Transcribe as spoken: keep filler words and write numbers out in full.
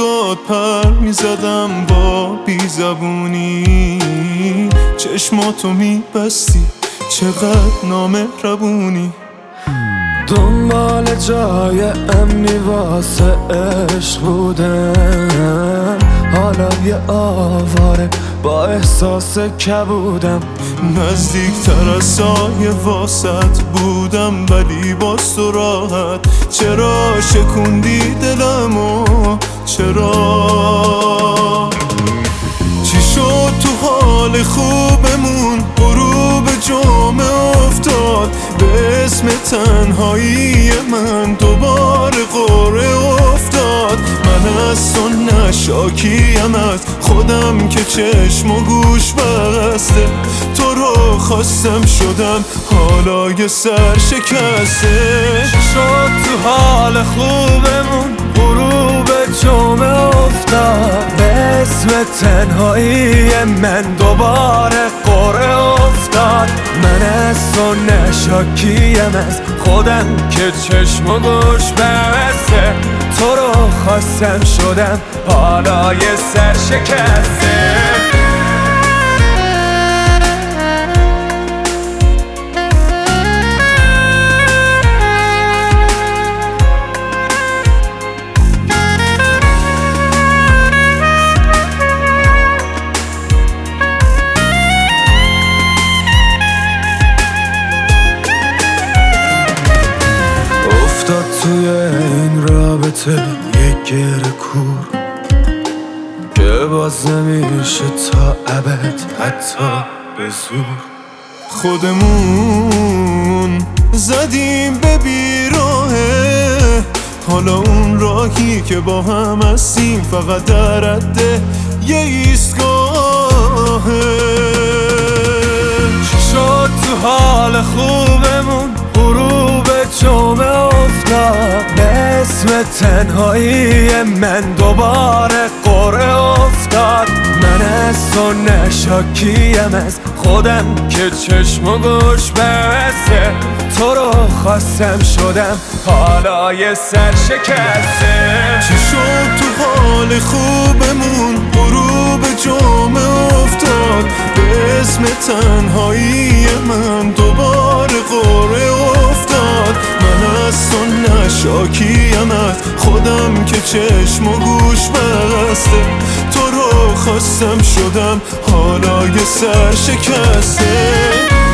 عشقات پر میزدم با بیزبونی، چشماتو میبستی چقدر نامهربونی. دنبال جای امنی واسه عشق بودم، حالا یه آواره با احساس کبودم. نزدیکتر از سایه واسط بودم ولی باز تو راحت. چرا شکوندی دلمو چرا؟ چی شد تو حال خوبمون غروب جمعه افتاد؟ به اسم تنهایی من دوباره قره افتاد. من از تو نشاکیم از خودم که چشم و گوش بسته. تو رو خواستم شدم حالا یه سر شکسته. شد تو حال خوبمون غروب جمعه افتاد؟ به اسم تنهایی من دوباره قره افتاد. من از تو نشاکیم از خودم که چشم و گوش بسته. تو رو خواستم شدم حالا یه سر شکسته. افتاد توی این رابطه یک گره کور که باز نمیشه تا ابد حتی به زور. خودمون زدیم به بیراهه، حالا اون راهی که با هم هستیم فقط در رده یه ایستگاهه. شد تو حال خوبمون غروب جمعه افتاد؟ به اسم تنهایی من دوباره قره افتاد. من از تو نشاکیم از خودم که چشم و گوش بسته. تو رو خواستم شدم حالا یه سر شکسته. چی شد تو حال خوبمون غروب جمعه افتاد؟ به اسم تنهایی من دوباره قره افتاد. من از تو نشاکیم از خودم که چشم و گوش بسته. تو رو خواستم شدم حالا یه سر شکسته.